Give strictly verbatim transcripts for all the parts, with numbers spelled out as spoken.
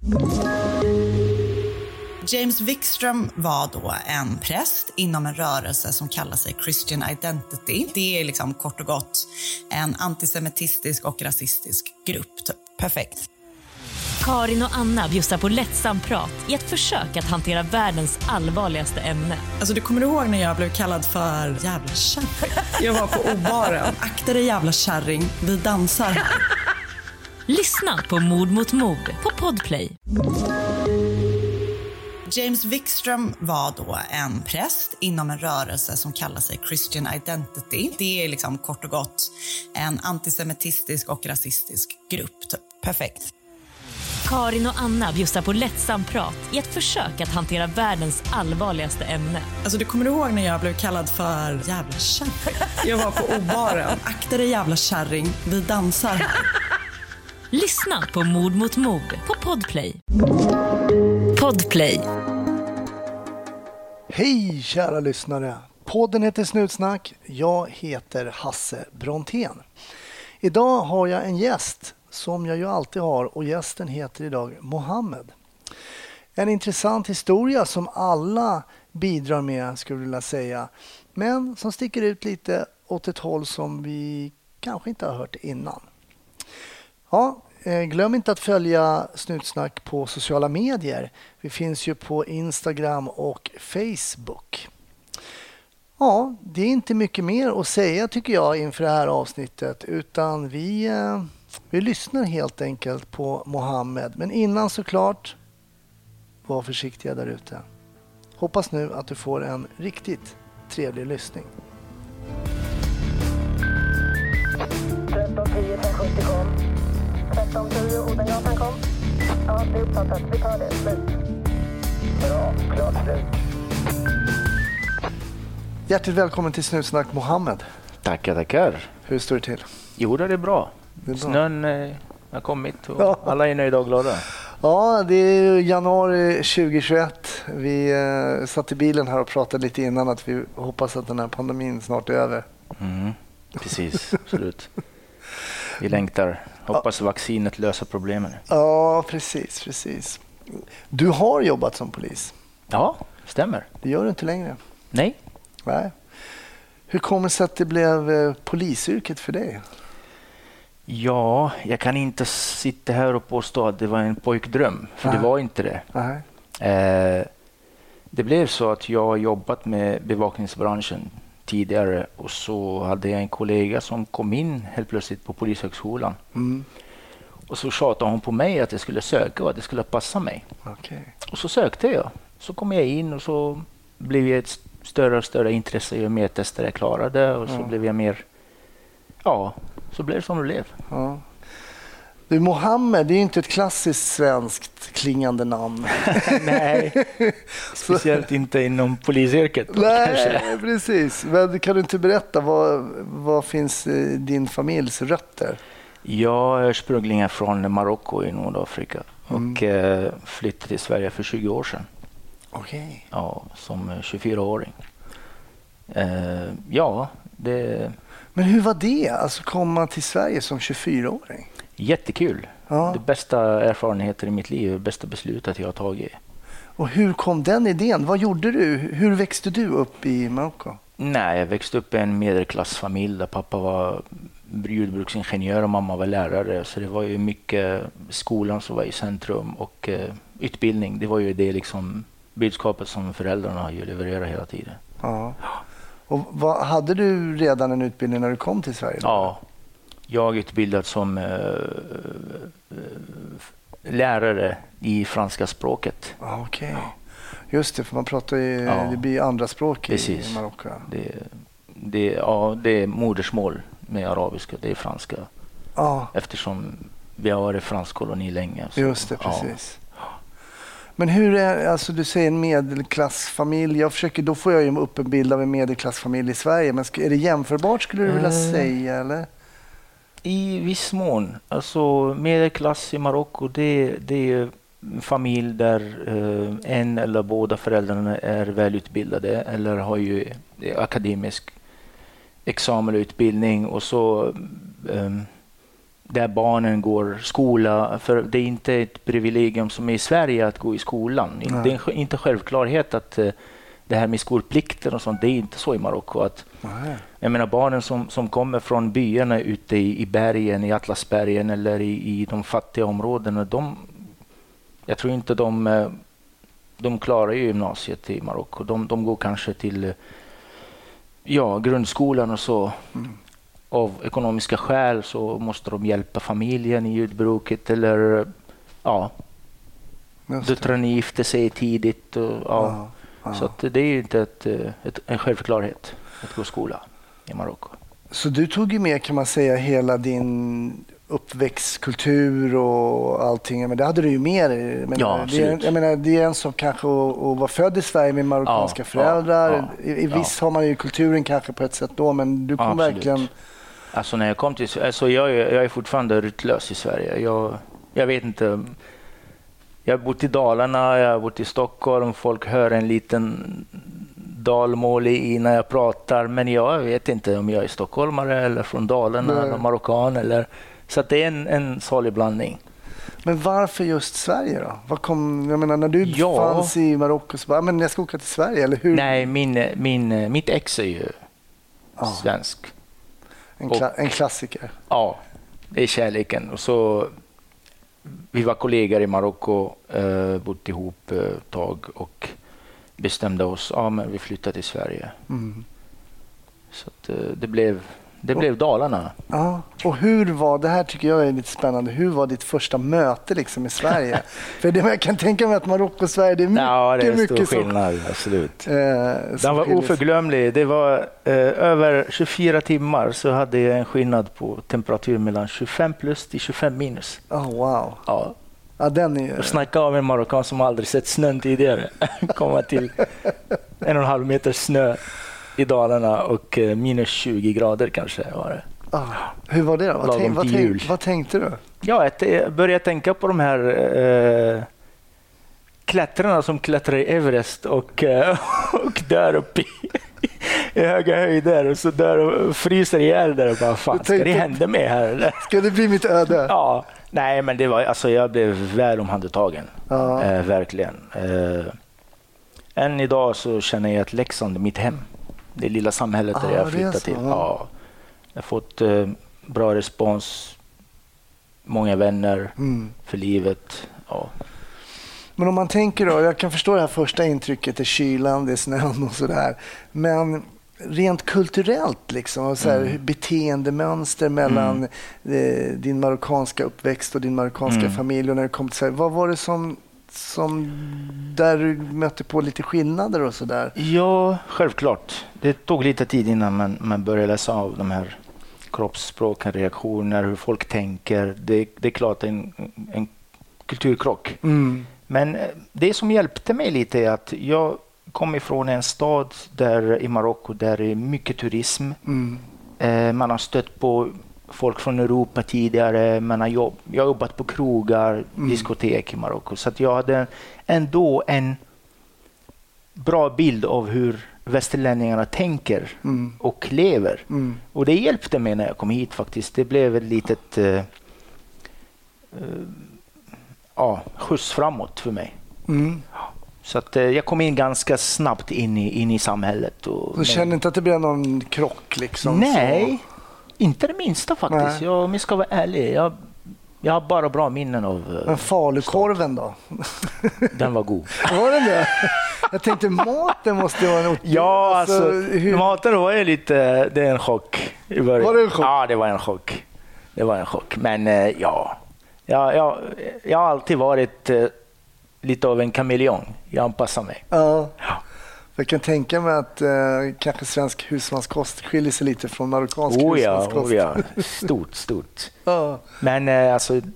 James Wikström var då en präst inom en rörelse som kallar sig Christian Identity. Det är liksom kort och gott en antisemitistisk och rasistisk grupp. Typ. Perfekt. Karin och Anna bjussar på lättsam prat i ett försök att hantera världens allvarligaste ämne. Alltså du kommer ihåg när jag blev kallad för jävla kärring? Jag var på obaren. Akta dig jävla kärring, vi dansar här. Lyssna på Mord mot mord på Podplay. James Wikström var då en präst inom en rörelse som kallar sig Christian Identity. Det är liksom kort och gott en antisemitistisk och rasistisk grupp. Typ. Perfekt. Karin och Anna bjussar på lättsam prat i ett försök att hantera världens allvarligaste ämne. Alltså du kommer ihåg när jag blev kallad för jävla kärring? Jag var på obaren. Akta dig jävla kärring, vi dansar här. Lyssna på Mord mot mord på Podplay. Podplay. Hej kära lyssnare. Podden heter Snutsnack. Jag heter Hasse Brontén. Idag har jag en gäst som jag ju alltid har och gästen heter idag Mohammed. En intressant historia som alla bidrar med skulle jag vilja säga. Men som sticker ut lite åt ett håll som vi kanske inte har hört innan. Ja, glöm inte att följa Snutsnack på sociala medier. Vi finns ju på Instagram och Facebook. Ja, det är inte mycket mer att säga tycker jag inför det här avsnittet. Utan vi, vi lyssnar helt enkelt på Mohammed. Men innan såklart, var försiktiga där ute. Hoppas nu att du får en riktigt trevlig lyssning. tretton tio femhundrasjuttio kom. tretton tio Odengatan kom. Ja, det är uppfattat. Vi tar det. Slut. Bra. Klart slut. Hjärtligt välkommen till Snutsnack Mohammed. Tackar, tackar. Hur står det till? Jo, det är bra. Det är bra. Snön eh, har kommit och Ja. alla är nöjda och glada. Ja, det är januari tjugohundratjugoett. Vi eh, satt i bilen här och pratade lite innan att vi hoppas att den här pandemin snart är över. Mm, precis, absolut. Vi längtar. Hoppas vaccinet löser problemen. Ja, precis, precis. Du har jobbat som polis. Ja, stämmer. Det gör du inte längre. Nej. Nej. Hur kommer det sig att det blev eh, polisyrket för dig? Ja, jag kan inte sitta här och påstå att det var en pojkdröm. För Nej. det var inte det. Nej. Eh, det blev så att jag har jobbat med bevakningsbranschen tidigare och så hade jag en kollega som kom in helt plötsligt på Polishögskolan. Mm. Och så tjatade hon på mig att jag skulle söka och att det skulle passa mig. Okay. Och så sökte jag. Så kom jag in och så blev jag ett större och större intresse. Jag mer testade, jag klarade och så Ja. blev jag mer... Ja, så blev det som det blev. Ja. Du, Mohammed, det är ju inte ett klassiskt svenskt klingande namn. Nej, speciellt inte inom polisyrket. Då, Nej, kanske. precis. Men kan du inte berätta, vad, vad finns i din familjs rötter? Jag är ursprungligen från Marocko i Nordafrika Mm. och eh, flyttade till Sverige för tjugo år sedan. Okej. Okay. Ja, som tjugofyraåring. Eh, ja, det... Men hur var det, alltså komma till Sverige som tjugofyraåring? Jättekul. Ja. Det bästa erfarenheter i mitt liv, det bästa beslutet jag har tagit. Och hur kom den idén? Vad gjorde du? Hur växte du upp i Marocko? Nej, jag växte upp i en medelklassfamilj där pappa var jordbruksingenjör och mamma var lärare. Så det var ju mycket skolan som var i centrum och eh, utbildning. Det var ju det liksom budskapet som föräldrarna ju levererade hela tiden. Ja. Och vad, hade du redan en utbildning när du kom till Sverige? Då? Ja, jag är utbildad som eh, lärare i franska språket. Okej. Okay. Just det, för man pratar ju, Ja. det blir andra språk Precis. i Marocko. Det, det, ja, det är modersmål med arabiska, det är franska. Ja, Eftersom vi har varit fransk koloni länge. Så, just det, precis. Ja. Men hur är, alltså du säger en medelklassfamilj, jag försöker, då får jag ju upp en bild av en medelklassfamilj i Sverige, men är det jämförbart skulle du vilja Mm. säga, eller? I viss mån. Alltså medelklass i Marocko, det, det är en familj där eh, en eller båda föräldrarna är välutbildade eller har ju akademisk examen och utbildning och så eh, där barnen går skola. För det är inte ett privilegium som är i Sverige att gå i skolan. Nej. Det är inte självklarhet att uh, det här med skolplikter och sånt, det är inte så i Marocko. Att, jag menar barnen som, som kommer från byarna ute i, i bergen, i Atlasbergen eller i, i de fattiga områdena, de, jag tror inte de, de klarar ju gymnasiet i Marocko. De, de går kanske till ja, grundskolan och så. Mm. Av ekonomiska skäl så måste de hjälpa familjen i jordbruket eller ja, döttrarna gifter sig tidigt. Och, ja. Ja. Så att det är ju inte ett, ett, en självklarhet att gå skola i Marocko. Så du tog ju med, kan man säga, hela din uppväxtkultur och allting, men det hade du ju med dig. Men ja, det är, jag menar, det är en som kanske att, att vara född i Sverige med marockanska ja, föräldrar. Ja, ja, I, i viss ja. har man ju kulturen kanske på ett sätt då, men du kom ja, verkligen... Alltså när jag kom till Sverige, alltså jag, jag är fortfarande ryttlös i Sverige. Jag, jag vet inte... Jag har bott i Dalarna, jag har bott i Stockholm. Folk hör en liten dalmål i när jag pratar. Men jag vet inte om jag är stockholmare eller från Dalarna eller marockan. Eller, så att det är en, en salig blandning. Men varför just Sverige då? Vad kom, jag menar, när du ja. fanns i Marocko så bara, men jag ska åka till Sverige, eller hur? Nej, min, min, mitt ex är ju ah. svensk. En, kla- Och, en klassiker. Ja, det är kärleken. Och så... Vi var kollegor i Marocko, eh, bott ihop ett eh, tag och bestämde oss, ja men vi flyttar till Sverige. Mm. Så att, eh, det blev det och, blev Dalarna. Ja. Och hur var, det här tycker jag är lite spännande, hur var ditt första möte liksom i Sverige? För det, jag kan tänka mig att Marocko och Sverige, det är mycket, ja, det är mycket stor skillnad, så, absolut. Eh, Den var oförglömlig. Det var eh, över tjugofyra timmar så hade jag en skillnad på temperatur mellan tjugofem plus till tjugofem minus. Oh, wow. Ja. Ja, den är... Och snacka om en marockan som aldrig sett snön tidigare. Komma till en och en halv meter snö i Dalarna och eh, minus tjugo grader kanske var det. Ah, hur var det då? Vad, tänk, vad, tänk, vad tänkte du? Ja, jag började tänka på de här eh, klättrarna som klättrar i Everest och, eh, och dör uppe i, i höga höjder och så dör och fryser ihjäl där och bara, fan, ska det hända med här eller? Ska det bli mitt öde? Ja, nej men det var, alltså jag blev väl omhändertagen. Ah. Eh, verkligen. Eh, än idag så känner jag att Leksand är mitt hem. Det lilla samhället där ah, jag flyttat till. Ja. Jag har fått eh, bra respons, många vänner mm. för livet. Ja. Men om man tänker då, jag kan förstå det här första intrycket, är kylan, det är snön och sådär. Men rent kulturellt liksom, och så här, mm. beteendemönster mellan mm. eh, din marockanska uppväxt och din marockanska mm. familj och när du kom till Sverige. Vad var det som, som där du mötte på lite skillnader och sådär? Ja, självklart. Det tog lite tid innan man, man började läsa av de här kroppsspråken, reaktioner, hur folk tänker. Det, det är klart en, en kulturkrock. Mm. Men det som hjälpte mig lite är att jag kom ifrån en stad där i Marocko där det är mycket turism. Mm. Eh, man har stött på folk från Europa tidigare. Man har jobb, jag har jobbat på krogar, mm. diskotek i Marocko. Så att jag hade ändå en bra bild av hur västerlänningarna tänker mm. och lever. Mm. Och det hjälpte mig när jag kom hit faktiskt. Det blev ett litet uh, uh, ja, skjuts framåt för mig. Mm. Så att uh, jag kom in ganska snabbt in i, in i samhället. Och, du känner inte att det blev någon krock liksom? Nej, så... inte det minsta faktiskt. Jag, om jag ska vara ärlig, jag, jag har bara bra minnen av... Uh, Men falukorven då? Den var god. Var den det? Jag tänkte maten måste vara en... Ja, alltså, alltså hur... maten var ju lite... Det är en chock. Var det en chock? Ja, det var en chock. Det var en chock. Men uh, ja, jag, jag, jag har alltid varit uh, lite av en kameleon. Jag anpassar mig. Ja. Ja. Jag kan tänka mig att eh, kanske svensk husmanskost skiljer sig lite från marockansk oh ja, husmanskost. Oh ja, stort, stort. Ja. Men eh, alltså, i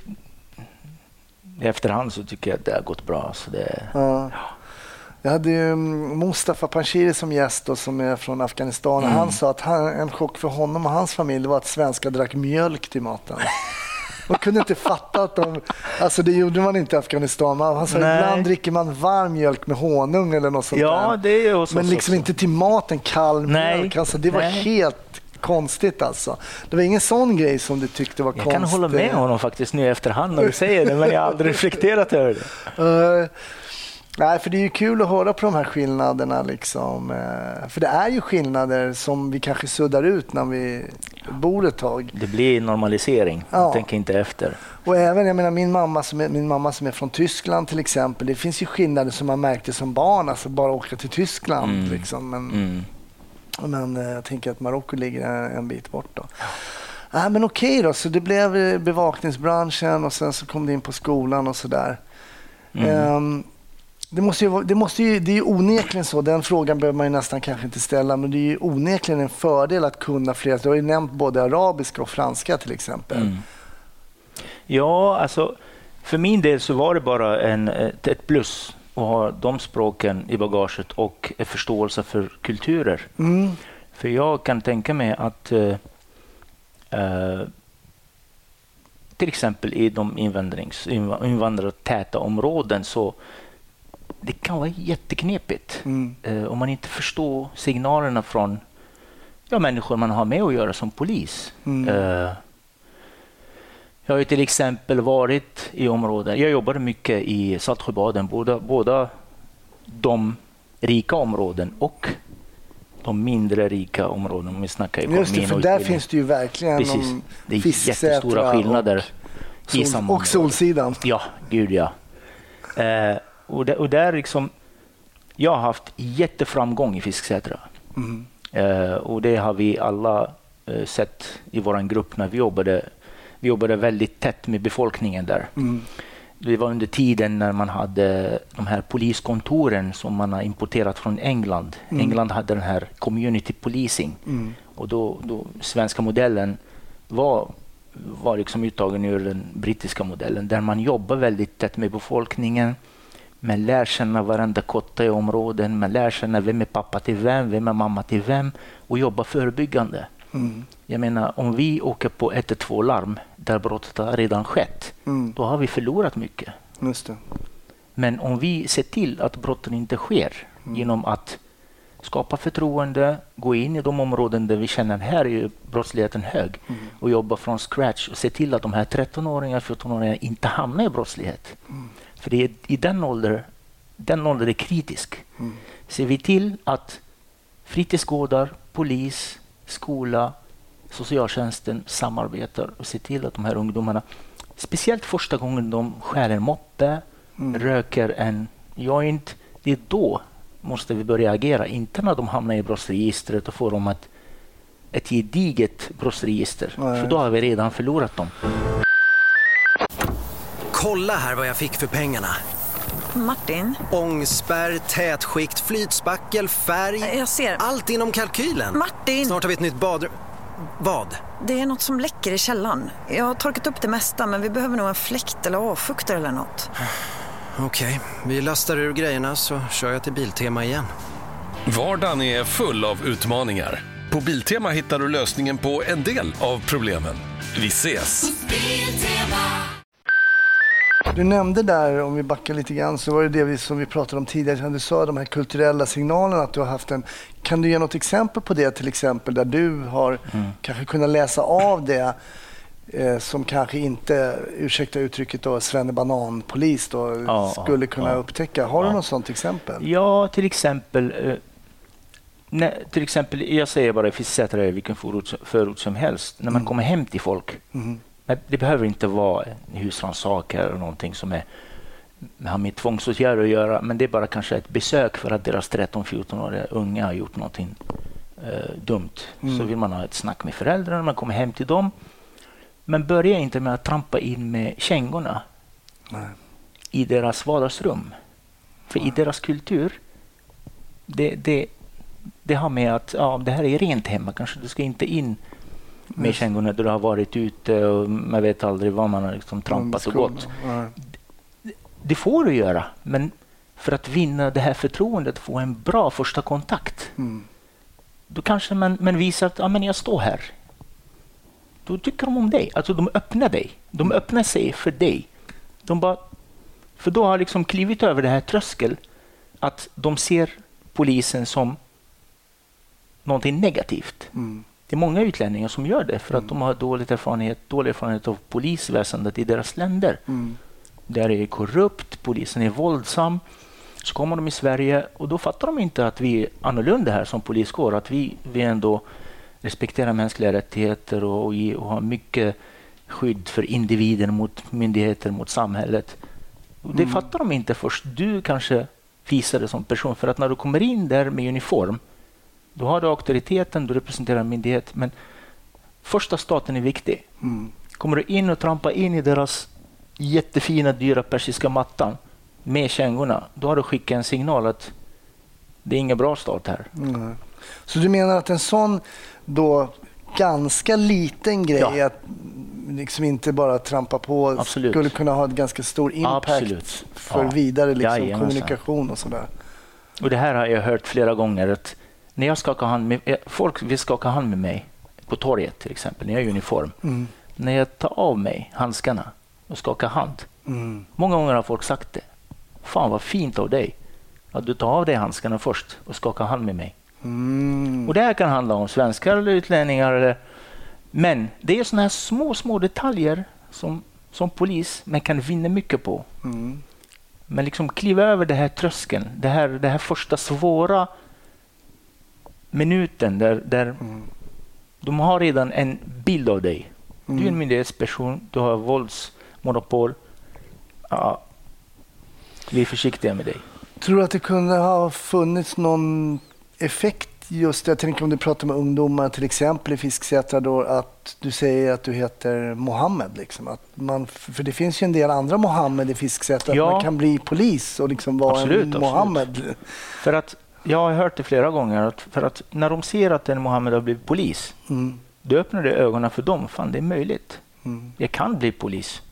efterhand så tycker jag att det har gått bra. Så det, ja. Ja. Jag hade ju Mustafa Panshiri som gäst och som är från Afghanistan. Mm. Han sa att han, en chock för honom och hans familj var att svenskar drack mjölk till maten. Man kunde inte fatta att de... Alltså det gjorde man inte i Afghanistan. Han sa att ibland dricker man varm mjölk med honung eller något sånt ja, där. det är ju också men liksom så. Inte till maten kall mjölk. Alltså det var Nej. helt konstigt alltså. Det var ingen sån grej som du tyckte var jag konstigt? Jag kan hålla med honom faktiskt nu efterhand när du säger det, men jag har aldrig reflekterat över det. Uh, nej, för det är ju kul att höra på de här skillnaderna liksom. Uh, för det är ju skillnader som vi kanske suddar ut när vi bor ett tag. Det blir normalisering, ja. Jag tänker inte efter. Och även, jag menar, min mamma som är, min mamma som är från Tyskland till exempel, det finns ju skillnader som man märkte som barn, alltså bara åka till Tyskland mm. liksom. Men, mm. men uh, jag tänker att Marocko ligger en, en bit bort då. Ja, men okej då, så det blev bevakningsbranschen och sen så kom det in på skolan och sådär. Mm. Um, det måste ju, det måste ju, det är ju onekligen så, den frågan behöver man ju nästan kanske inte ställa, men det är ju onekligen en fördel att kunna flera. Du har ju nämnt både arabiska och franska till exempel. Mm. Ja, alltså för min del så var det bara en, ett, ett plus att ha de språken i bagaget och en förståelse för kulturer. Mm. För jag kan tänka mig att uh, uh, till exempel i de invandrings, invandrartäta områden så det kan vara jätteknepigt mm. uh, om man inte förstår signalerna från ja, människor man har med att göra som polis. Mm. Uh, jag har ju till exempel varit i områden, jag jobbade mycket i Saltsjöbaden, båda, båda de rika områden och de mindre rika områden om vi snackar ekonomi. Just det, för där finns det ju verkligen Precis. Det är jättestora skillnader och, i sol, och solsidan. Ja, gud ja. Eh, och, där, och där liksom jag har haft jätteframgång i Fisksätra. Mm. Eh, och det har vi alla eh, sett i vår grupp när vi jobbade. Vi jobbade väldigt tätt med befolkningen där. Mm. Det var under tiden när man hade de här poliskontoren som man har importerat från England. Mm. England hade den här community policing. Mm. Och då, då svenska modellen var, var liksom uttagen ur den brittiska modellen. Där man jobbar väldigt tätt med befolkningen. Man lär känna varandra kotta i områden. Man lär känna vem är pappa till vem, vem är mamma till vem. Och jobba förebyggande. Mm. Jag menar, om vi åker på ett två larm där brottet har redan skett, mm. då har vi förlorat mycket. Just det. Men om vi ser till att brotten inte sker mm. genom att skapa förtroende, gå in i de områden där vi känner att här är brottsligheten hög mm. och jobba från scratch och se till att de här tretton-åringar, fjorton-åringar inte hamnar i brottslighet. Mm. För det är i den åldern, den åldern är kritisk. Mm. Ser vi till att fritidsgårdar, polis, skola, socialtjänsten samarbetar och ser till att de här ungdomarna, speciellt första gången de skär en moppe, mm. röker en joint, det är då måste vi börja agera. Inte när de hamnar i brottsregistret och får de ett, ett gediget brottsregister. Nej. För då har vi redan förlorat dem. Kolla här vad jag fick för pengarna. Martin? Ångspärr, tätskikt, flytspackel, färg. Jag ser. Allt inom kalkylen. Martin! Snart har vi ett nytt badrum. Vad? Det är något som läcker i källaren. Jag har torkat upp det mesta, men vi behöver nog en fläkt eller avfuktare eller något. Okej, okay. Vi lastar ur grejerna så kör jag till Biltema igen. Vardagen är full av utmaningar. På Biltema hittar du lösningen på en del av problemen. Vi ses! Du nämnde där, om vi backar lite grann, så var det det vi, som vi pratade om tidigare. Du sa de här kulturella signalerna, att du har haft en... Kan du ge något exempel på det, till exempel, där du har mm. kanske kunnat läsa av det eh, som kanske inte, ursäkta uttrycket då, svennebananpolis då, ja, skulle kunna ja. upptäcka. Har ja. du något sånt exempel? Ja, till exempel... Eh, nej, till exempel, jag säger bara, det sätter i vilken förort, förort som helst. När man mm. kommer hem till folk... Mm. Det behöver inte vara en husrannsakare eller någonting som är, har med tvångsåtgärder att göra, men det är bara kanske ett besök för att deras tretton-fjorton-åriga unga har gjort någonting eh, dumt. Mm. Så vill man ha ett snack med föräldrarna, man kommer hem till dem. Men börja inte med att trampa in med kängorna Nej. i deras vardagsrum. För Nej. i deras kultur, det, det, det har med att ja, det här är rent hemma, kanske du ska inte in med kängorna då du har varit ute och man vet aldrig vad man har liksom trampat och gått. Det, det får du göra, men för att vinna det här förtroendet, få en bra första kontakt, mm. då kanske man, man visar att ja, men jag står här. Då tycker de om dig. Alltså de öppnar dig. De öppnar sig för dig. De bara, för då har liksom klivit över det här tröskel att de ser polisen som någonting negativt. Mm. det är många utlänningar som gör det för att mm. de har dålig erfarenhet, dålig erfarenhet av polisväsendet i deras länder. Mm. Där är det korrupt, polisen är våldsam. Så kommer de i Sverige och då fattar de inte att vi är annorlunda här som poliskår. Att vi, vi ändå respekterar mänskliga rättigheter och, och, och har mycket skydd för individen mot myndigheter, mot samhället. Och det mm. fattar de inte först. Du kanske visar det som person. För att när du kommer in där med uniform, då har du auktoriteten, du representerar en myndighet. Men första staten är viktig. Mm. Kommer du in och trampar in i deras jättefina, dyra persiska mattan med kängorna, då har du skickat en signal att det är ingen bra stat här. Mm. Så du menar att en sån då ganska liten grej ja. att liksom inte bara trampa på Absolut. skulle kunna ha ett ganska stor impact Absolut. för ja. vidare liksom, ja, kommunikation och sådär. Och det här har jag hört flera gånger att när jag skakar hand med, folk vill skaka hand med mig på torget till exempel, när jag är i uniform. Mm. När jag tar av mig handskarna och skakar hand. Mm. Många gånger har folk sagt det. Fan vad fint av dig att du tar av dig handskarna först och skakar hand med mig. Mm. Och det här kan handla om svenskar eller utlänningar. Eller... Men det är såna här små, små detaljer som, som polis man kan vinna mycket på. Mm. Men liksom kliva över det här tröskeln. Det här, det här första svåra minuten där, där mm. de har redan en bild av dig. Mm. Du är en myndighetsperson, du har våldsmonopol. Ja, vi är försiktiga med dig. Tror du att det kunde ha funnits någon effekt just, jag tänker om du pratar med ungdomar till exempel i Fisksätra då, att du säger att du heter Mohammed liksom, att man, för det finns ju en del andra Mohammed i Fisksätra, ja. att man kan bli polis och liksom vara absolut, en Mohammed. Absolut. För att jag har hört det flera gånger att för att när de ser att en Mohammed har blivit polis, mm. då öppnar det ögonen för dem, fan det är möjligt. Mm. Jag kan bli polis.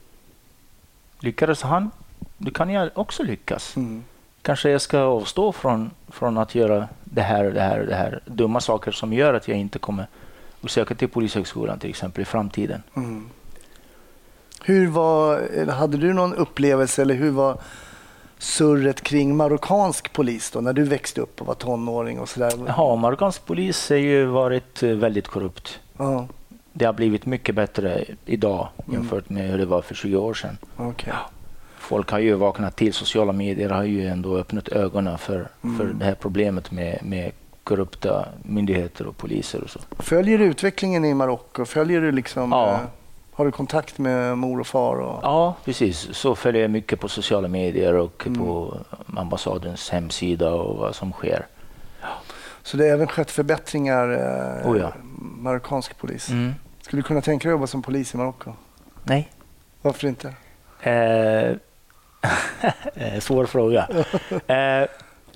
Lyckades han, då kan jag också lyckas. Mm. Kanske jag ska avstå från, från att göra det här och det här och det här. Dumma saker som gör att jag inte kommer att söka till polishögskolan till exempel i framtiden. Mm. Hur var, hade du någon upplevelse eller hur var surret kring marockansk polis då när du växte upp och var tonåring och sådär? Ja, marockansk polis har ju varit väldigt korrupt. Uh-huh. Det har blivit mycket bättre idag jämfört med hur det var för tjugo år sedan. Okay. Ja. Folk har ju vaknat till, sociala medier har ju ändå öppnat ögonen för, mm. för det här problemet med, med korrupta myndigheter och poliser och så. Följer du utvecklingen i Marocko? Följer du liksom, ja. eh, har du kontakt med mor och far? Och... Ja, precis. Så följer jag mycket på sociala medier och mm. på ambassadens hemsida och vad som sker. Ja. Så det har även skett förbättringar eh, oh ja. marockansk polis? Mm. Skulle du kunna tänka dig jobba som polis i Marocko? Nej. Varför inte? Eh, svår fråga. eh,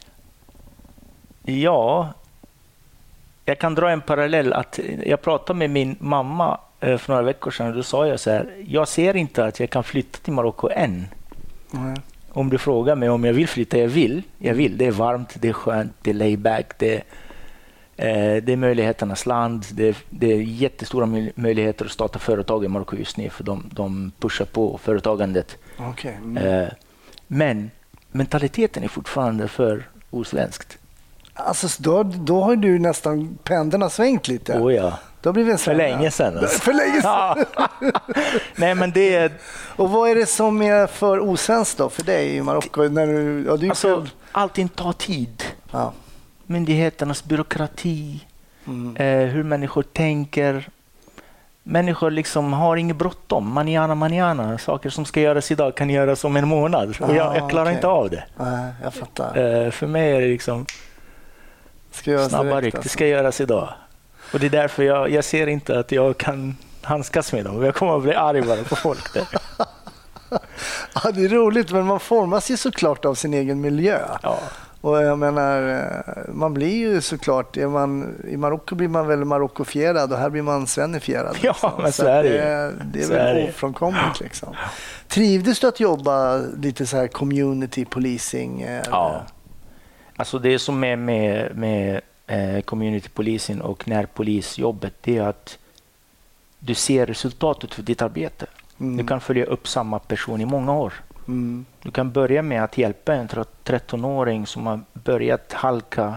ja, jag kan dra en parallell. Att jag pratade med min mamma eh, för några veckor sedan och då sa jag så här, jag ser inte att jag kan flytta till Marocko än. Mm. Om du frågar mig om jag vill flytta, jag vill. Jag vill. Det är varmt, det är skönt, det är layback, det är, eh, det är möjligheternas land. Det är, det är jättestora möjligheter att starta företag i Marocko just nu för de, de pushar på företagandet. Okay. Mm. Eh, men mentaliteten är fortfarande för osvenskt. Alltså då, då har du nästan pendeln svängt lite. Oh ja. Då blir det för länge sedan. Alltså. För länge sedan. Nej, men det är... Och vad är det som är för osvenskt då för dig i Marocko? När du, ja, du alltså, själv... allting tar tid. Ja. Myndigheternas byråkrati, mm. eh, hur människor tänker. Människor liksom har inget bråttom. Manana, manana. Saker som ska göras idag kan göras om en månad. Ah, och jag, jag klarar okay. inte av det. Nej, jag fattar. Eh, för mig är det liksom ska snabba ryck. Det ska göras idag. Och det är därför jag, jag ser inte att jag kan handskas med dem. Jag kommer att bli arg bara på folk där. Ja, det är roligt, men man formas ju såklart av sin egen miljö. Ja. Och jag menar, man blir ju såklart, är man, i Marocko blir man väl marockofierad och här blir man svennifierad. Ja, liksom. Men så, så är det. Det, det är så väl är ofrånkomligt liksom. Trivdes du att jobba lite så här community policing? Eller? Ja, alltså det som är med, med eh, community policing och närpolisjobbet, det är att du ser resultatet för ditt arbete. Mm. Du kan följa upp samma person i många år. Mm. Du kan börja med att hjälpa en trettonåring som har börjat halka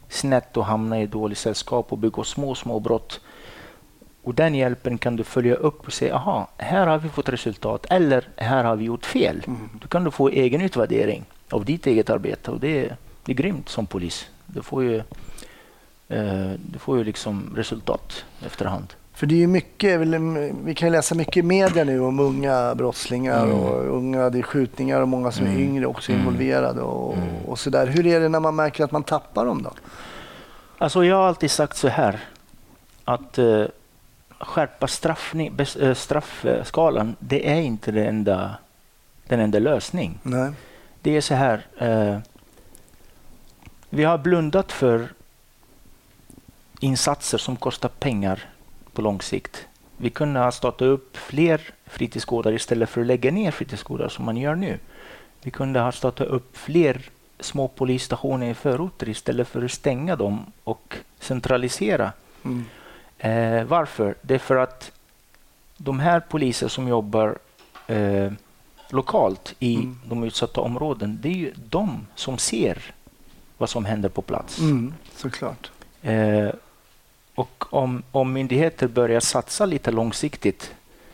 snett och hamnar i dåligt sällskap och begår små, små brott. Och den hjälpen kan du följa upp och säga, aha, här har vi fått resultat eller här har vi gjort fel. Mm. Då kan du få egen utvärdering av ditt eget arbete och det är, det är grymt som polis. Du får ju, eh, du får ju liksom resultat efterhand. För det är ju mycket, vi kan läsa mycket i media nu om unga brottslingar mm. och unga, det är skjutningar och många som är mm. yngre också involverade och, mm. och sådär. Hur är det när man märker att man tappar dem då? Alltså jag har alltid sagt så här att eh, skärpa straffning, äh, straffskalan, det är inte det enda, den enda lösning. Nej. Det är så här, eh, vi har blundat för insatser som kostar pengar på lång sikt. Vi kunde ha startat upp fler fritidsgårdar istället för att lägga ner fritidsgårdar som man gör nu. Vi kunde ha startat upp fler små polisstationer i förorter istället för att stänga dem och centralisera. Mm. Eh, varför? Det är för att de här poliser som jobbar eh, lokalt i mm. de utsatta områden, det är ju de som ser vad som händer på plats. Mm, såklart. Eh, och om, om myndigheter börjar satsa lite långsiktigt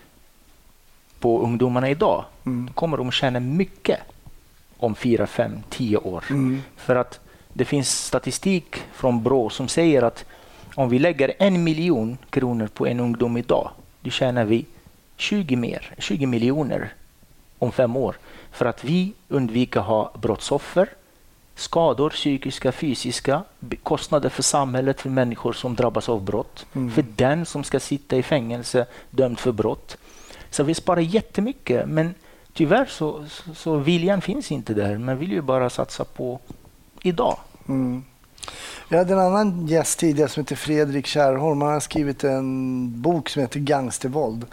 på ungdomarna idag, mm. då kommer de tjäna mycket om fyra, fem, tio år. Mm. För att det finns statistik från Brå som säger att om vi lägger en miljon kronor på en ungdom idag, då tjänar vi tjugo mer, tjugo miljoner om fem år. För att vi undviker ha brottsoffer, skador, psykiska, fysiska, kostnader för samhället, för människor som drabbas av brott, mm. för den som ska sitta i fängelse dömd för brott. Så vi sparar jättemycket, men tyvärr så, så, så viljan finns inte där. Man vill ju bara satsa på idag. Mm. Jag hade en annan gäst tidigare som heter Fredrik Kärrholm. Han har skrivit en bok som heter Gangstervåld.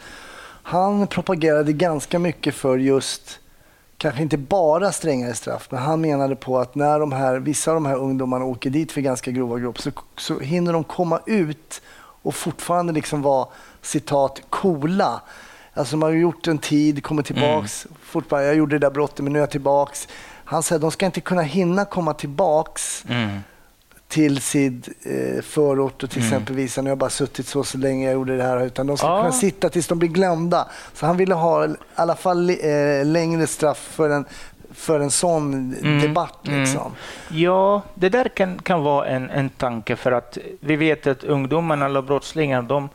Han propagerade ganska mycket för just, kanske inte bara strängare straff, men han menade på att när de här, vissa av de här ungdomarna åker dit för ganska grova brott så, så hinner de komma ut och fortfarande liksom vara, citat, coola. Alltså man har gjort en tid, kommer tillbaks, mm. fortfarande, jag gjorde det där brottet men nu är jag tillbaks. Han säger att de ska inte kunna hinna komma tillbaks mm. till sin eh, förort och till mm. exempel visa, nu har jag bara suttit så så länge jag gjorde det här, utan de ska ja. kunna sitta tills de blir glömda. Så han ville ha i alla fall eh, längre straff för en, för en sån mm. debatt. Liksom. Mm. Ja, det där kan, kan vara en, en tanke, för att vi vet att ungdomarna eller brottslingar, de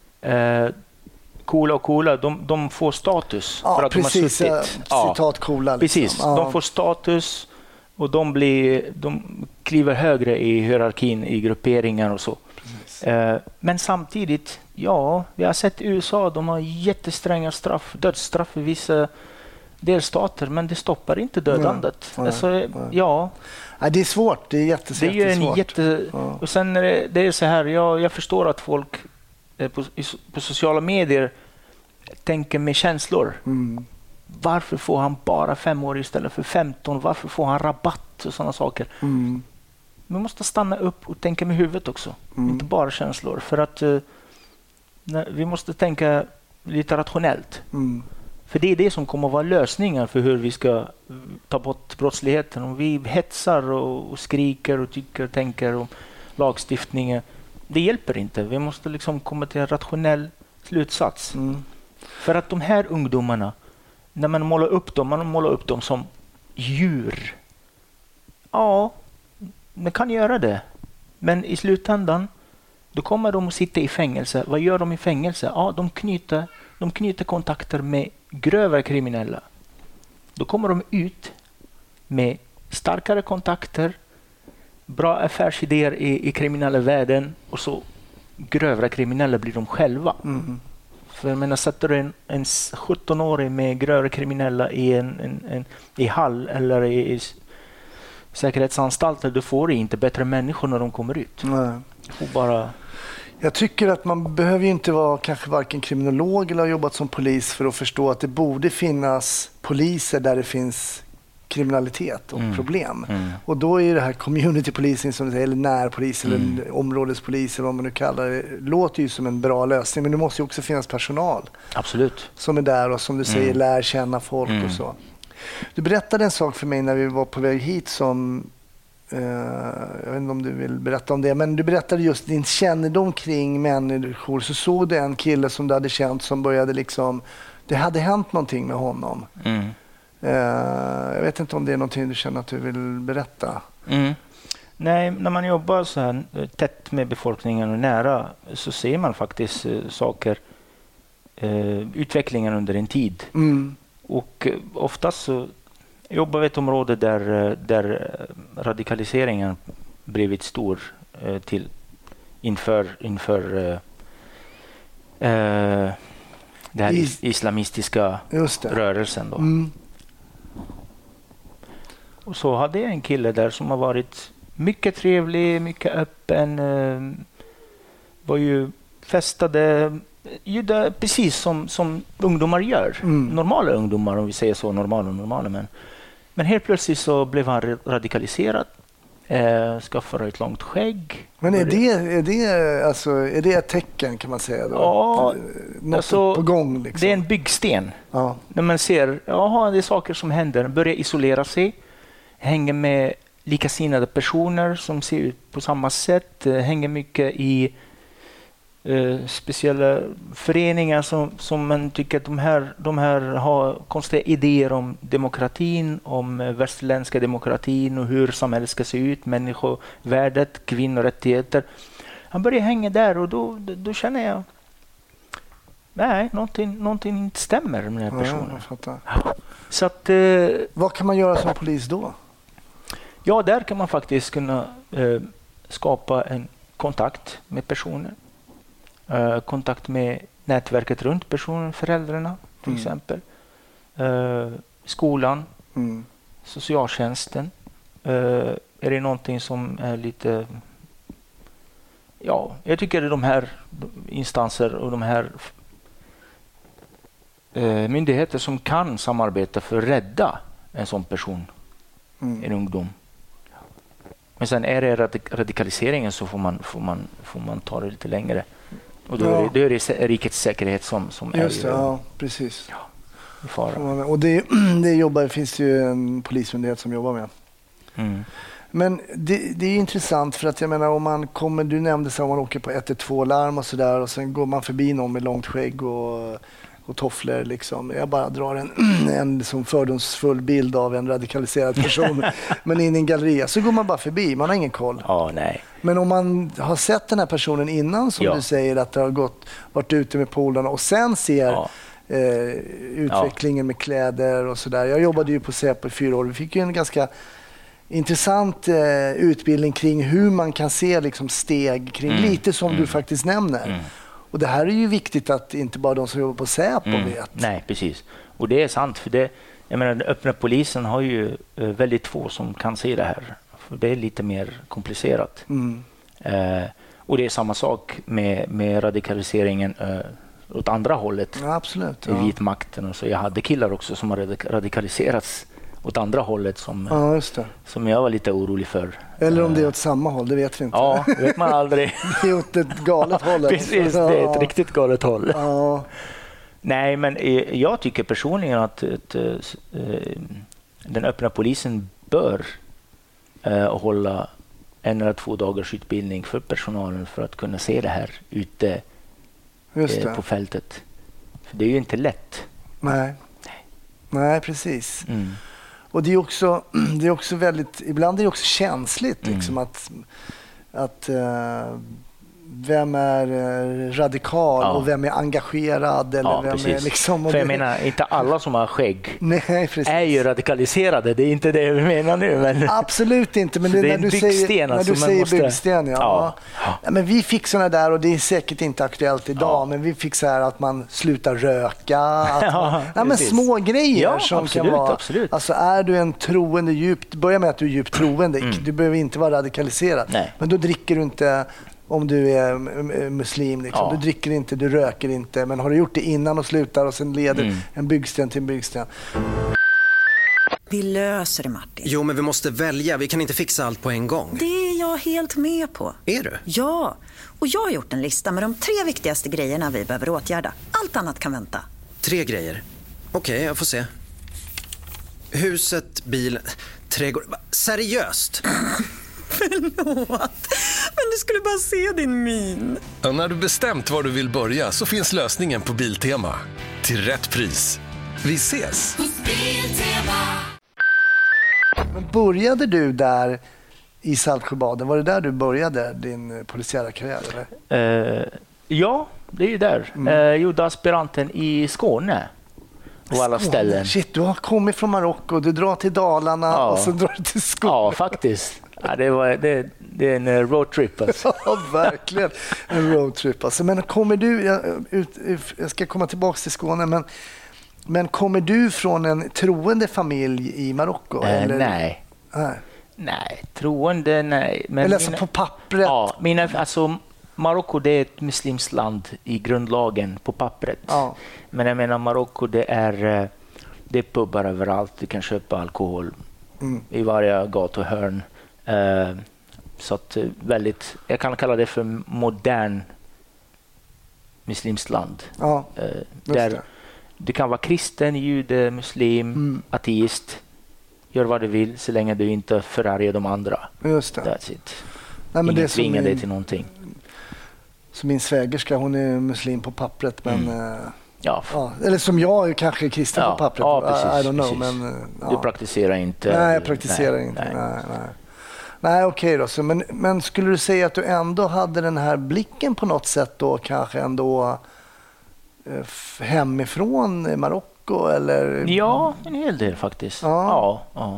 eh, coola och coola, de, de får status ja, för att precis, de har suttit. Ja, citat coola. Liksom. Precis, ja. de får status och de, blir, de kliver högre i hierarkin, i grupperingar och så. Eh, men samtidigt, ja, vi har sett i U S A, de har jättestränga straff, dödsstraff i vissa delstater, men det stoppar inte dödandet. Nej, alltså, nej. Ja. Nej, det är svårt, det är jättesvårt. Det är ju en jätte... Ja. Och sen är det, det är så här, jag, jag förstår att folk eh, på, i, på sociala medier tänker med känslor. Mm. Varför får han bara fem år istället för femton? Varför får han rabatt och sådana saker? Mm. Vi måste stanna upp och tänka med huvudet också. Mm. Inte bara känslor. För att uh, vi måste tänka lite rationellt. Mm. För det är det som kommer att vara lösningen för hur vi ska ta bort brottsligheten. Om vi hetsar och, och skriker och tycker och tänker om lagstiftningen, det hjälper inte. Vi måste liksom komma till en rationell slutsats. Mm. För att de här ungdomarna, när man målar upp dem, man målar upp dem som djur. Ja, man kan göra det. Men i slutändan, då kommer de att sitta i fängelse. Vad gör de i fängelse? Ja, de knyter, de knyter kontakter med grövre kriminella. Då kommer de ut med starkare kontakter, bra affärsidéer i, i kriminella världen, och så grövre kriminella blir de själva. Mm. För jag menar, sätter du en, en sjutton-årig med grövre kriminella i en, en, en i hall eller i, i säkerhetsanstalter, då får du inte bättre människor när de kommer ut. Nej. Och bara... Jag tycker att man behöver ju inte vara kanske varken kriminolog eller ha jobbat som polis för att förstå att det borde finnas poliser där det finns kriminalitet och mm. problem. Mm. Och då är det här communitypolicing, som eller närpolis eller mm. områdespolis eller vad man nu kallar det, låter ju som en bra lösning, men det måste ju också finnas personal. Absolut. Som är där och som du säger mm. lär känna folk mm. och så. Du berättade en sak för mig när vi var på väg hit som jag vet inte om du vill berätta om det, men du berättade just din kännedom kring människor. Så såg du en kille som du hade känt som började liksom, det hade hänt någonting med honom. Mm. Jag vet inte om det är någonting du känner att du vill berätta. Mm. Nej, när man jobbar så här tätt med befolkningen och nära så ser man faktiskt uh, saker, uh, utvecklingen under en tid. Mm. Och uh, oftast så jobbar vi ett område där, uh, där radikaliseringen blivit stor uh, till inför, inför uh, uh, den här is- islamistiska rörelsen. Då. Mm. Och så hade jag en kille där som har varit mycket trevlig, mycket öppen. Uh, var ju festade ju precis som, som ungdomar gör. Mm. Normala ungdomar, om vi säger så. Normala och normala. Men, men helt plötsligt så blev han radikaliserad. Uh, skaffade ett långt skägg. Men är det, är det, alltså, är det ett tecken kan man säga? Då? Ja, något alltså, på gång. Liksom. Det är en byggsten. Ja. När man ser, ja, det är saker som händer. Börjar isolera sig. Hänger med likasinnade personer som ser ut på samma sätt. Hänger mycket i eh, speciella föreningar som, som man tycker att de här, de här har konstiga idéer om demokratin, om västerländska demokratin och hur samhället ska se ut, människovärdet, kvinnorättigheter. Han börjar hänga där och då, då, då känner jag nej, någonting, någonting inte stämmer med den här personen. Ja, jag fattar. Så att, eh, vad kan man göra som polis då? Ja, där kan man faktiskt kunna eh, skapa en kontakt med personen. Eh, kontakt med nätverket runt personen, föräldrarna till mm. exempel. Eh, skolan, mm. socialtjänsten. Eh, är det någonting som är lite... Ja, jag tycker att de här instanser och de här eh, myndigheter som kan samarbeta för att rädda en sån person, mm. en ungdom. Men sen är det radik- radikaliseringen så får man, får, man, får man ta det lite längre. Och då, ja. är, det, då är det rikets säkerhet som, som Just är det, ja, precis. Ja, i fara. Och det, det jobbar, finns ju en polismyndighet som jobbar med. Mm. Men det, det är intressant för att jag menar om man kommer, du nämnde så om man åker på ett ett två larm och sådär och sen går man förbi någon med långt skägg och, och tofflor liksom. Jag bara drar en, en som fördomsfull bild av en radikaliserad person men in i en galleria så går man bara förbi, man har ingen koll. Ja, nej. Men om man har sett den här personen innan som ja. du säger att det har gått, varit ute med polarna och sen ser ja. eh, utvecklingen ja. med kläder och sådär. Jag jobbade ju på Säpo i fyra år, vi fick ju en ganska intressant eh, utbildning kring hur man kan se liksom, steg kring mm. lite som mm. du faktiskt nämner. Mm. Och det här är ju viktigt att inte bara de som jobbar på Säpo mm. vet. Nej, precis. Och det är sant. För det, jag menar, den öppna polisen har ju eh, väldigt få som kan se det här. För det är lite mer komplicerat. Mm. Eh, och det är samma sak med, med radikaliseringen eh, åt andra hållet. Ja, absolut. I ja. vitmakten. Och så jag hade killar också som har radikaliserats åt andra hållet som, ja, just det. som jag var lite orolig för. Eller om det är åt samma håll, det vet vi inte. Ja, det vet man aldrig. Det är åt ett galet håll. Precis, det är ett riktigt galet håll. Ja. Nej, men jag tycker personligen att, att uh, den öppna polisen bör uh, hålla en eller två dagars utbildning för personalen för att kunna se det här ute Just det. Uh, på fältet. För det är ju inte lätt. Nej, Nej precis. Mm. Och det är också, det är också väldigt, ibland är det också känsligt liksom, mm. att, att uh, vem är radikal ja. och vem är engagerad eller ja, vem precis. är liksom... För jag menar, inte alla som har skägg Nej, precis. är ju radikaliserade, det är inte det vi menar nu. Men... Absolut inte, men det, det är när du säger, när du säger måste... byggsten, ja. Ja. Ja. Ja, men vi fick såna där och det är säkert inte aktuellt idag, ja. men vi fick så här att man slutar röka, att ja, man, ja, men små grejer ja, som absolut, kan vara... Absolut. Alltså är du en troende djupt, börja med att du är djupt troende, mm. du behöver inte vara radikaliserad, Nej. men då dricker du inte... Om du är muslim, liksom. Ja. Du dricker inte, du röker inte. Men har du gjort det innan och slutar och sen leder mm. en byggsten till en byggsten. Vi löser det, Martin. Jo, men vi måste välja. Vi kan inte fixa allt på en gång. Det är jag helt med på. Är du? Ja, och jag har gjort en lista med de tre viktigaste grejerna vi behöver åtgärda. Allt annat kan vänta. Tre grejer? Okej, okay, jag får se. Huset, bilen, trädgård. Seriöst? Förlåt, men du skulle bara se din min. Ja, när du bestämt var du vill börja så finns lösningen på Biltema. Till rätt pris. Vi ses! Men började du där i Saltsjöbaden? Var det där du började din polisiära karriär? Eller? Uh, ja, det är ju där. Mm. Uh, gjorde aspiranten i Skåne. På alla ställen. Shit, du har kommit från Marocko, du drar till Dalarna ja. och så drar du till Skåne. Ja, faktiskt. Ja, det, var, det, det är en roadtrip. Alltså. Ja, verkligen. En roadtrip. Alltså. Men kommer du, jag, ut, jag ska komma tillbaka till Skåne, men, men kommer du från en troende familj i Marocko? Eh, eller? Nej. nej. Nej, troende, nej. Men eller alltså mina, på pappret? Ja, mina, alltså Marocko det är ett muslimskt land i grundlagen på pappret. Ja. Men jag menar Marocko det är, det är pubbar överallt. Du kan köpa alkohol mm. i varje gatuhörn. Uh, så att väldigt, jag kan kalla det för modern muslimskt land. Ja, uh, där det. Du kan vara kristen, jude, muslim, mm. ateist. Gör vad du vill så länge du inte förargar de andra. Just det. That's it. Nej, men ingen det tvingar min, dig till någonting. Så min svägerska, hon är muslim på pappret, men mm. ja. Ja, eller som jag kanske är kristen ja. på pappret. Ja, precis, I don't know, precis. men ja. Du praktiserar inte. Nej, jag praktiserar nej, inte. Nej, nej. nej. nej okej då. Så, men, men skulle du säga att du ändå hade den här blicken på något sätt då, kanske ändå eh, hemifrån Marocko eller? Ja, en hel del faktiskt. Ja. Ja, ja.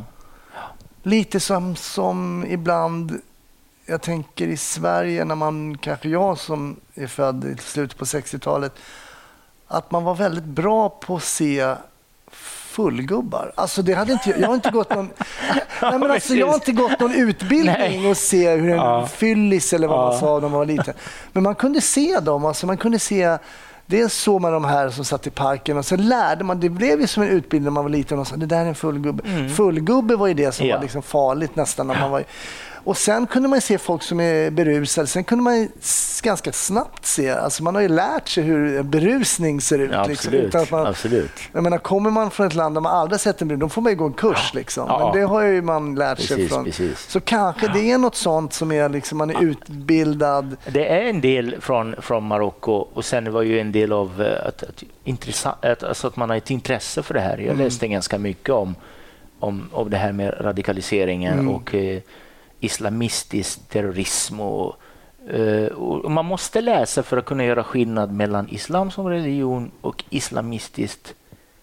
Lite som, som ibland, jag tänker i Sverige när man, kanske jag som är född i slutet på sextiotalet, att man var väldigt bra på att se fullgubbar. Alltså det hade inte, jag har inte gått någon, nej men alltså jag har inte gått någon utbildning nej. och se hur en ja. fyllis eller vad ja. man sa när man var liten. Men man kunde se dem, alltså man kunde se, dels såg man de här som satt i parken och så lärde man, det blev ju som en utbildning när man var liten och sa det där är en fullgubbe. Mm. Fullgubbe var ju det som ja. var liksom farligt nästan när man var. Och sen kunde man se folk som är berusade. Sen kunde man ganska snabbt se, alltså man har ju lärt sig hur berusning ser ut. Ja, liksom, absolut. utan att man, absolut. Jag menar, kommer man från ett land där man aldrig sett en berusning, då får man ju gå en kurs. Ja. Liksom. Ja. Men det har ju man lärt precis, sig från. Precis. Så kanske det är något sånt som är liksom, man är utbildad. Det är en del från, från Marocko och sen var ju en del av att, att, intressant, att, alltså att man har ett intresse för det här. Jag läste mm. ganska mycket om, om, om det här med radikaliseringen mm. och eh, islamistisk terrorism och, uh, och man måste läsa för att kunna göra skillnad mellan islam som religion och islamistisk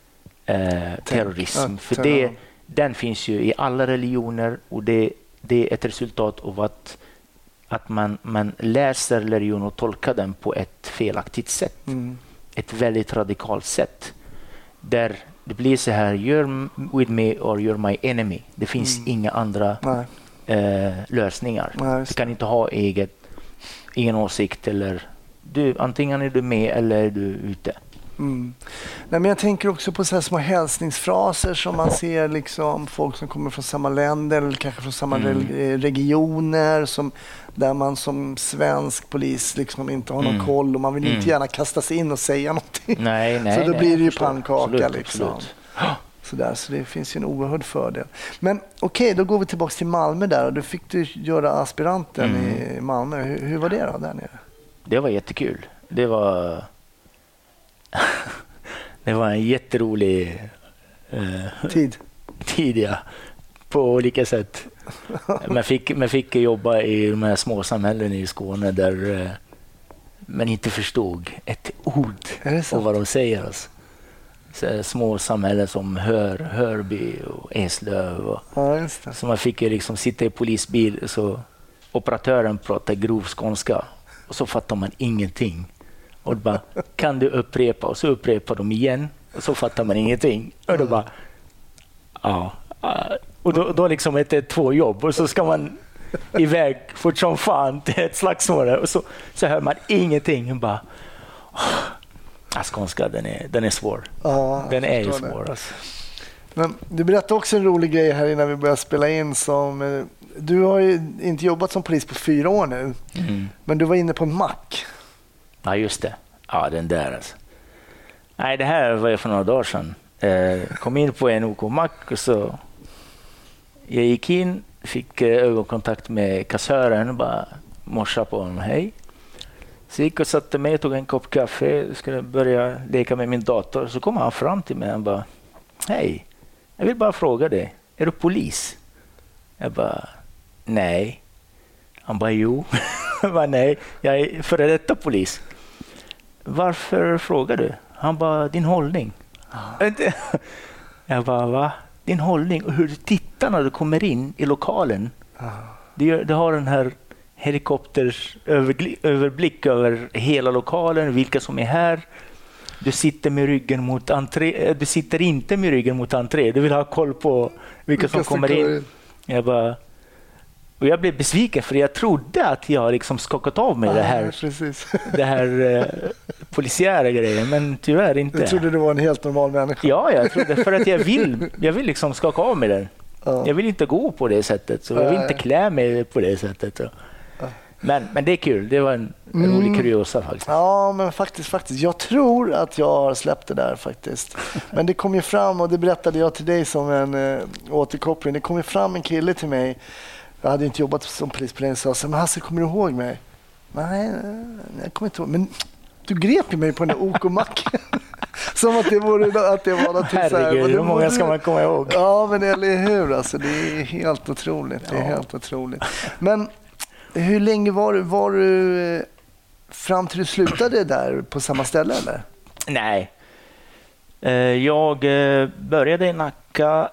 uh, terrorism. För det, den finns ju i alla religioner och det, det är ett resultat av att, att man, man läser religion och tolkar den på ett felaktigt sätt. Mm. Ett väldigt radikalt sätt. Där det blir så här, you're with me or you're my enemy. Det finns mm. inga andra Nej. Eh, lösningar. Ja, du kan inte ha eget, egen åsikt eller du, antingen är du med eller är du ute. Mm. Nej, men jag tänker också på så här små hälsningsfraser som man ser liksom folk som kommer från samma länder eller kanske från samma mm. regioner som, där man som svensk polis liksom inte har någon mm. koll och man vill mm. inte gärna kasta sig in och säga någonting. Nej, nej, så då nej, blir det ju förstår. pannkaka. Absolut, liksom. absolut. Så, där, så det finns ju en oerhörd fördel. Men okej, okay, då går vi tillbaka till Malmö där och då fick du göra aspiranten mm. i Malmö. Hur, hur var det då där nere? Det var jättekul. Det var det var en jätterolig eh, tid. tid ja. På olika sätt. Man fick, man fick jobba i de här små samhällen i Skåne där eh, man inte förstod ett ord av vad de säger. Alltså. Så små samhällen som Hör, Hörby och Eslöv. Och, ja, just det. Så man fick ju liksom sitta i polisbil så operatören pratade grov skånska och så fattar man ingenting. Och bara, kan du upprepa? Och så upprepar de igen och så fattar man ingenting. Och då bara, ja. Och då, då liksom är det två jobb och så ska man iväg fort som fan till ett slagsmål och så, så hör man ingenting. Och bara, ja, skånska, den är, den är svår. Ja, den är ju svår. Alltså. Men du berättade också en rolig grej här innan vi började spela in. Som, du har ju inte jobbat som polis på fyra år nu. Mm. Men du var inne på en mack. Ja, just det. Ja, den där alltså. Nej, det här var ju för några dagar sedan. Eh, kom in på en OK-mack och så jag gick in fick ögonkontakt med kassören och bara morsade på honom. Hej. Så gick och satte mig och tog en kopp kaffe. Skulle börja leka med min dator. Så kom han fram till mig och bara, hej, jag vill bara fråga dig, är du polis? Jag bara, nej. Han bara, jo. Jag bara, nej, jag är före detta polis. Varför frågar du? Han bara, din hållning. Jag bara, va? Din hållning och hur du tittar när du kommer in i lokalen. Du, du har den här helikopters överblick över hela lokalen, vilka som är här. Du sitter med ryggen mot entré. Du sitter inte med ryggen mot entré. Du vill ha koll på vilka, vilka som kommer in. in. Jag bara, och jag blev besviken för jag trodde att jag liksom skakat av mig ah, det här, precis. det här eh, polisiära grejen, men tyvärr inte. Jag trodde du var en helt normal människa. Ja, jag trodde för att jag vill, jag vill liksom skaka av mig den. Ah. Jag vill inte gå på det sättet, så jag vill ah, inte klä mig på det sättet. Så. Ah. Men, men det är kul, det var en, en mm. rolig kuriosa faktiskt. Ja, men faktiskt, faktiskt. Jag tror att jag har släppt det där faktiskt. Men det kom ju fram, och det berättade jag till dig som en äh, återkoppling. Det kom ju fram en kille till mig. Jag hade inte jobbat som polis på den, så jag sa, men Hasse, kommer du ihåg mig? Nej, jag kommer inte ihåg. Men du grep ju mig på den där O K-macken. Som att det, vore, att det var något så här. Herregud, hur många ska man komma ihåg? Ja, men eller hur? Alltså, det är helt otroligt. Det är ja. helt otroligt. Men hur länge var du, var du fram till du slutade där på samma ställe, eller? Nej. Jag började i Nacka,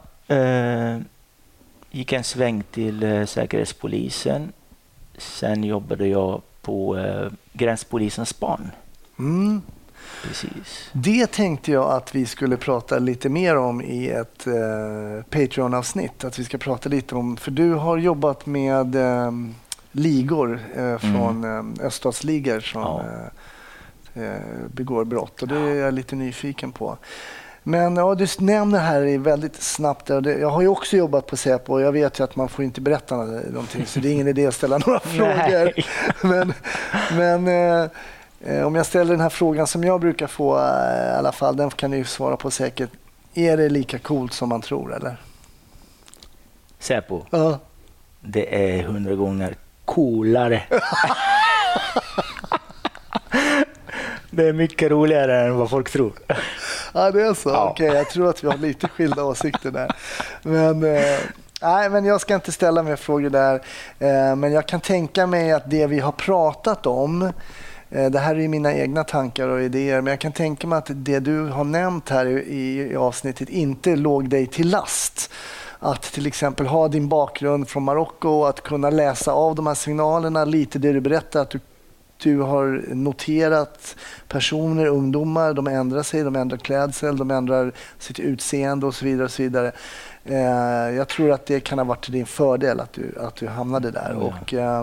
gick en sväng till Säkerhetspolisen. Sen jobbade jag på Gränspolisens span. Mm. Precis. Det tänkte jag att vi skulle prata lite mer om i ett eh, Patreon-avsnitt. Att vi ska prata lite om, för du har jobbat med eh, ligor eh, från mm. eh, öststatsligor som ja. eh, begår brott. Och det är jag lite nyfiken på. Men ja, du nämner här väldigt snabbt. Jag har ju också jobbat på Säpo och jag vet ju att man får inte berätta någonting, så det är ingen idé att ställa några frågor. Men, men eh, om jag ställer den här frågan som jag brukar få eh, i alla fall, den kan du svara på säkert. Är det lika coolt som man tror, eller? Säpo? Ja. Det är hundra gånger coolare. Det är mycket roligare än vad folk tror. Ja, det är så. Ja. Okej, jag tror att vi har lite skilda åsikter där. Men, eh, nej, men jag ska inte ställa mer frågor där. Eh, men jag kan tänka mig att det vi har pratat om, eh, det här är mina egna tankar och idéer, men jag kan tänka mig att det du har nämnt här i, i avsnittet inte låg dig till last. Att till exempel ha din bakgrund från Marocko och att kunna läsa av de här signalerna, lite det du berättar, att du Du har noterat personer, ungdomar, de ändrar sig, de ändrar klädsel, de ändrar sitt utseende och så vidare. Och så vidare. Eh, jag tror att det kan ha varit till din fördel att du, att du hamnade där. Mm. Och, eh,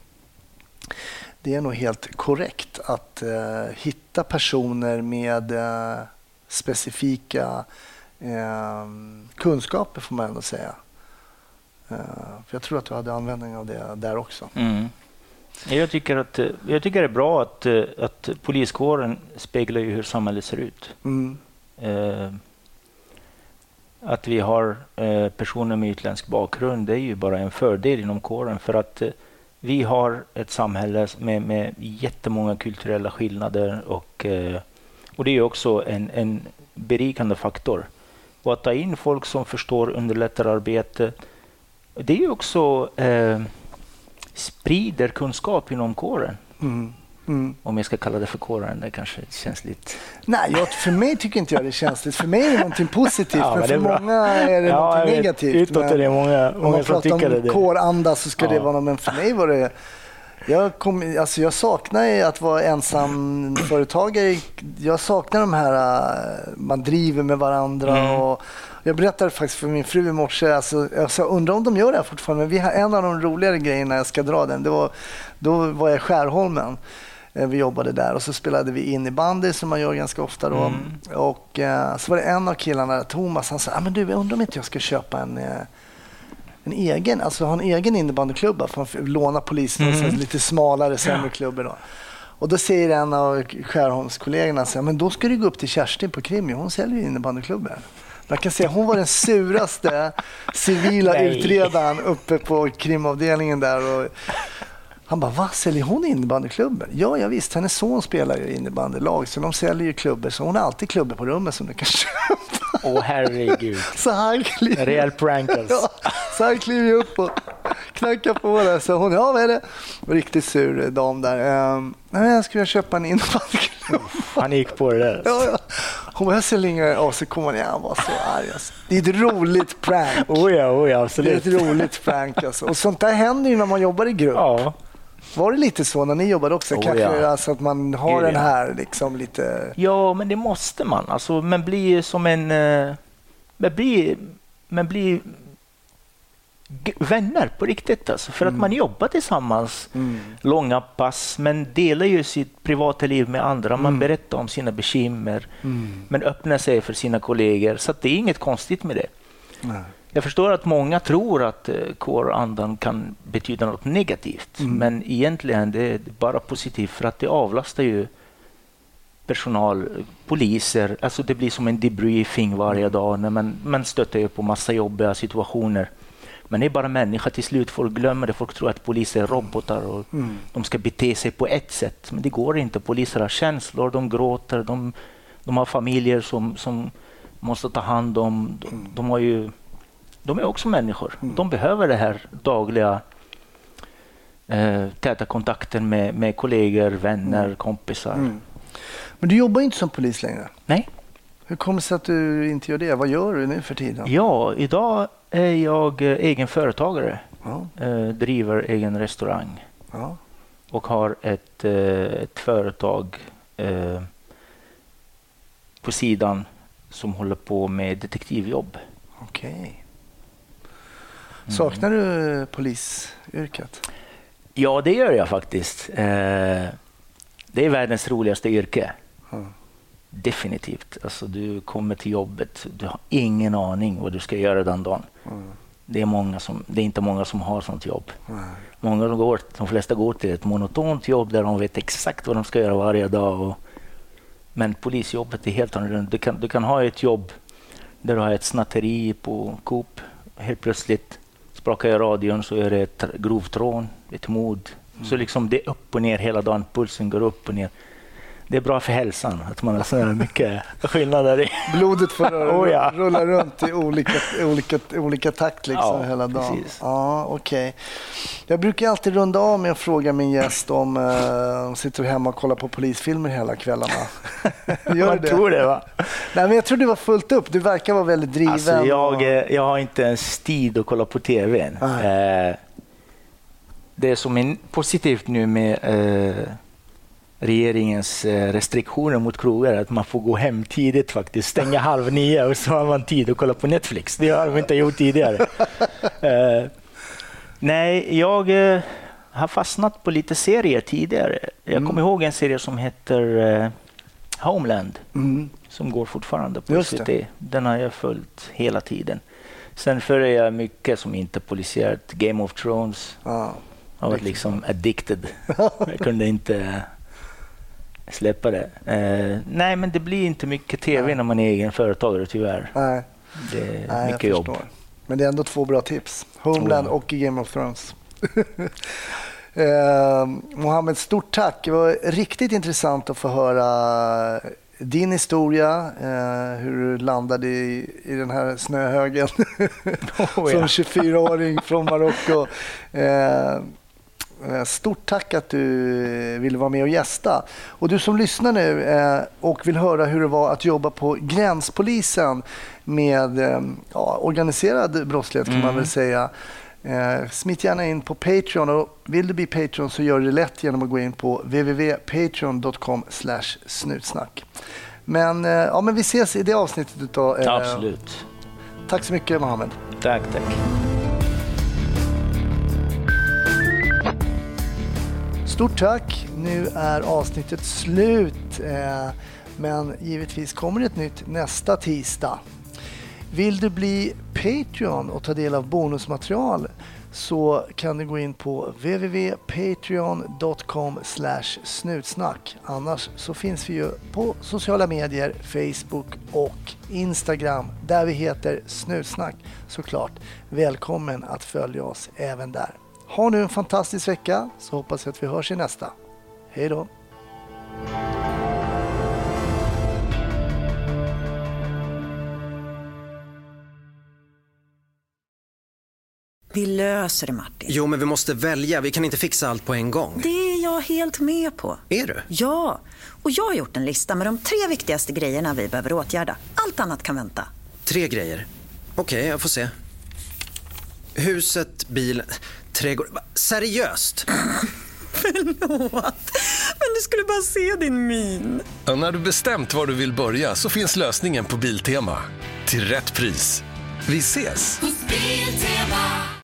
det är nog helt korrekt att eh, hitta personer med eh, specifika eh, kunskaper, får man ändå säga. Eh, för jag tror att du hade användning av det där också. Mm. Jag tycker att jag tycker det är bra att, att poliskåren speglar ju hur samhället ser ut. Mm. Eh, att vi har eh, personer med utländsk bakgrund, det är ju bara en fördel inom kåren, för att eh, vi har ett samhälle med, med jättemånga kulturella skillnader och, eh, och det är ju också en, en berikande faktor. Och att ta in folk som förstår underlättar arbete, det är ju också eh, sprider kunskap inom kåren. Mm. Mm. Om jag ska kalla det för kåren, det kanske känns lite... Nej, jag, för mig tycker inte jag det känns lite. För mig är det någonting positivt, ja, men för bra. många är det ja, något negativt. Utåt är det många, många om man som tycker det. Om kåranda så ska ja. det vara något, men för mig var det... Jag, kom, alltså jag saknar att vara ensam företagare. Jag saknar de här, man driver med varandra mm. och jag berättade faktiskt för min fru i morse, alltså, jag undrar om de gör det här fortfarande, men vi har en av de roligare grejerna, jag ska dra den, det var, då var jag i Skärholmen, vi jobbade där och så spelade vi in i bandy som man gör ganska ofta då. Mm. Och eh, så var det en av killarna, Thomas, han sa, ah, men du, jag undrar om inte jag ska köpa en, en egen, alltså ha en egen innebandyklubba för att låna polisen mm. och så lite smalare, sämre klubbor då. Och då säger en av Skärholmskollegorna så här, men då ska du gå upp till Kerstin på Krimmy, hon säljer ju innebandyklubbor. Man kan säga hon var den suraste civila Nej. utredaren uppe på krimavdelningen där. Och han bara, vad säljer hon innebandyklubben? Ja, jag visst, hennes son spelar ju innebandylag så de säljer ju klubbor. Så hon har alltid klubbor på rummet som du kan köpa. Åh herregud. Så han kliver, Real prank alltså. ja, så han kliver upp och knackar på det. Så hon, ja vad är det? Riktigt sur dam där. Um, nej, jag skulle köpa en innebandyklubb. Han gick på det där. Ja, ja. Hon bara, jag ser inga och så kommer han, ja, han var så arg. Alltså. Det är ett roligt prank. Oh ja, oh ja, absolut. Det är ett roligt prank. Alltså. Och sånt där händer ju när man jobbar i grupp. Ja. Var det lite så när ni jobbade också? Oh, Kanske ja. alltså att man har Gud, den ja. här liksom lite... Ja, men det måste man. Alltså, man blir som en... eh, Man blir, man blir g- vänner på riktigt. Alltså, för Mm. att man jobbar tillsammans. Mm. Långa pass. Men delar ju sitt privata liv med andra. Man Mm. berättar om sina bekymmer. Mm. Men öppnar sig för sina kollegor. Så att det är inget konstigt med det. Nej. Jag förstår att många tror att eh, kårandan kan betyda något negativt. Mm. Men egentligen det är det bara positivt för att det avlastar ju personal, poliser. Alltså det blir som en debriefing varje dag när man, man stöter ju på massa jobbiga situationer. Men det är bara människa till slut. Folk glömmer det. Folk tror att poliser är robotar och Mm. de ska bete sig på ett sätt. Men det går inte. Poliser har känslor, de gråter, de, de har familjer som, som måste ta hand om. De, Mm. de har ju De är också människor. Mm. De behöver det här dagliga eh, täta kontakten med, med kollegor, vänner, Mm. kompisar. Mm. Men du jobbar inte som polis längre. Nej. Hur kommer det sig att du inte gör det? Vad gör du nu för tiden? Ja, idag är jag eh, egen företagare. Ja. Eh, driver egen restaurang Ja. och har ett, eh, ett företag eh, på sidan som håller på med detektivjobb. Okej. Saknar du polisyrket? Ja, det gör jag faktiskt. Eh, det är världens roligaste yrke. Ja. Definitivt. Alltså, du kommer till jobbet, du har ingen aning vad du ska göra den dagen. Mm. Det är, många som, det är inte många som har sånt jobb. Nej. Många som går, de flesta går till ett monotont jobb där de vet exakt vad de ska göra varje dag. Och, men polisjobbet är helt annorlunda. Du kan, du kan ha ett jobb där du har ett snatteri på Coop. Helt plötsligt sprakar jag radion så är det ett grovt rån, ett mord. Mm. Så liksom det är upp och ner hela dagen. Pulsen går upp och ner. Det är bra för hälsan att man har så mycket skillnader i. Blodet får Oh, ja. rulla runt i olika, olika, olika takt liksom Ja, hela dagen. precis. Ja, okej. Jag brukar alltid runda av med att fråga min gäst om uh, de sitter hemma och kollar på polisfilmer hela kvällarna. Gör Man det? tror det, va? Nej, men jag tror du var fullt upp. Du verkar vara väldigt driven. Alltså, jag, och... eh, jag har inte ens tid att kolla på tv. Eh, det är som är positivt nu med eh, regeringens eh, restriktioner mot krogar att man får gå hem tidigt faktiskt. Stänga halv nio och så har man tid att kolla på Netflix. Det har de inte gjort tidigare. eh, nej, jag eh, har fastnat på lite serier tidigare. Jag Mm. kommer ihåg en serie som heter eh, Homeland. Mm. Som går fortfarande på Just S V T. Den har jag följt hela tiden. Sen följer jag mycket som inte polisiärt. Game of Thrones. Ja. Jag var liksom addicted. Jag kunde inte släppa det. Eh, nej, men det blir inte mycket tv när man är egen företagare tyvärr. Nej. Det är Nej, mycket jag jobb. förstår. Men det är ändå två bra tips. Homeland Oh. och Game of Thrones. eh, Mohammed, stort tack. Det var riktigt intressant att få höra din historia, eh, hur du landade i, i den här snöhögen Oh, som ja. tjugofyraåring från Marocko. Eh, Stort tack att du ville vara med och gästa. Och du som lyssnar nu eh, och vill höra hur det var att jobba på gränspolisen med eh, ja, organiserad brottslighet kan Mm. man väl säga. Eh, smitt gärna in på Patreon, och vill du bli Patreon så gör det lätt genom att gå in på w w w punkt patreon punkt com slash snutsnack. Men, eh, ja, men vi ses i det avsnittet utav, eh, Absolut. Tack så mycket, Mohammed. Tack, tack. Stort tack. Nu är avsnittet slut. Eh, men givetvis kommer det ett nytt nästa tisdag. Vill du bli Patreon och ta del av bonusmaterial så kan du gå in på w w w punkt patreon punkt com slash snutsnack. Annars så finns vi ju på sociala medier, Facebook och Instagram där vi heter Snutsnack såklart. Välkommen att följa oss även där. Ha nu en fantastisk vecka, så hoppas jag att vi hörs i nästa. Hej då! Vi löser det, Martin. Jo, men vi måste välja. Vi kan inte fixa allt på en gång. Det är jag helt med på. Är du? Ja, och jag har gjort en lista med de tre viktigaste grejerna vi behöver åtgärda. Allt annat kan vänta. Tre grejer. Okej, okay, jag får se. Huset, bilen, trädgård. Seriöst? Förlåt, men du skulle bara se din min. Ja, när du bestämt var du vill börja så finns lösningen på Biltema. Till rätt pris. Vi ses! Biltema.